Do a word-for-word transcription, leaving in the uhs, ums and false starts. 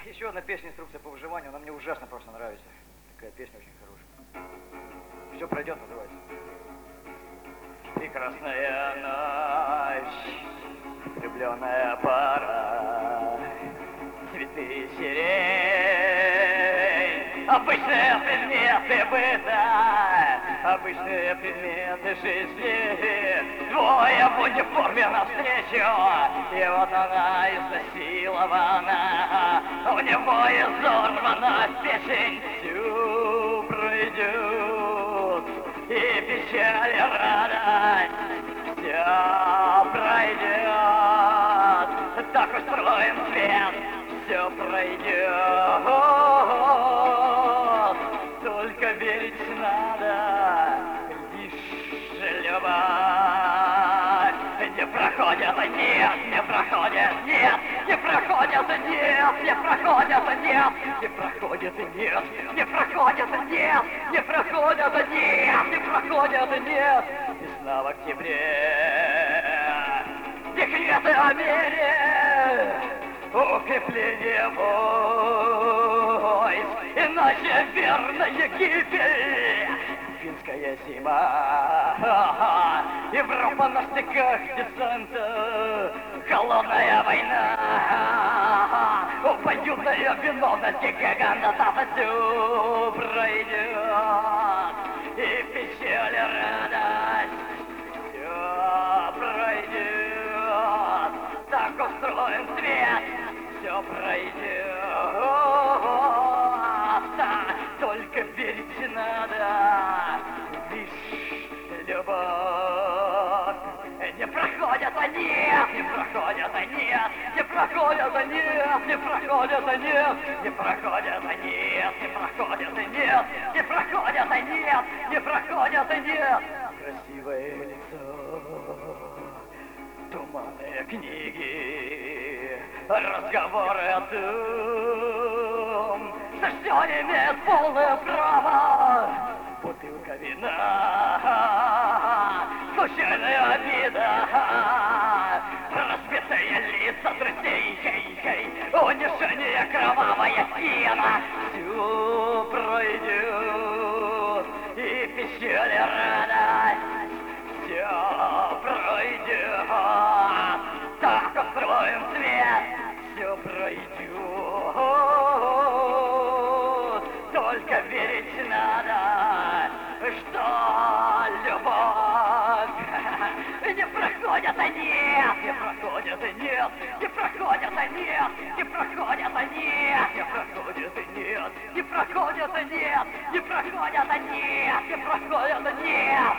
Еще одна песня «Инструкция по выживанию», она мне ужасно просто нравится. Такая песня очень хорошая. Все пройдет, называется. Прекрасная ночь, влюбленная пара, цветы сирень, обычные предметы быта, обычные предметы жизни. Двое в униформе навстречу, и вот она изнасилована, у него изорвана печень, всю пройдет, и печаль, и радость, все пройдет, так устроен свет, все пройдет, только верить надо, лишь любовь не проходит, нет, не проходит, нет, не проходит, нет, не проходит, нет, не проходит, нет, не проходит, нет, не проходит, нет, не проходит, нет. Весна в октябре, декреты о мире, укрепление войск, иначе верная гибель. Финская зима, Европа на стыках десанта, холодная война, обоюдная виновность гиганта все пройдет, и печаль, и радость, все пройдет, так устроен свет, все пройдет, только верить надо, лишь любовь. Не проходят они, не проходят они, не проходят они, не проходят они, не проходят они, не проходят они, не проходят они, не проходят они. Красивое лицо, туманные книги, разговоры о том, за что имеет полное право. Бутылка вина, случайная обида, разбитые лица друзей, унижение, кровавая стена. Все пройдет, и печаль, и радость, все пройдет, так устроен свет, все пройдет, только верить надо, что любовь не проходят, нет, не проходят, нет, не проходят, нет, не проходят, нет, не проходят, нет, не проходят, нет, не проходят, нет, не проходят, нет.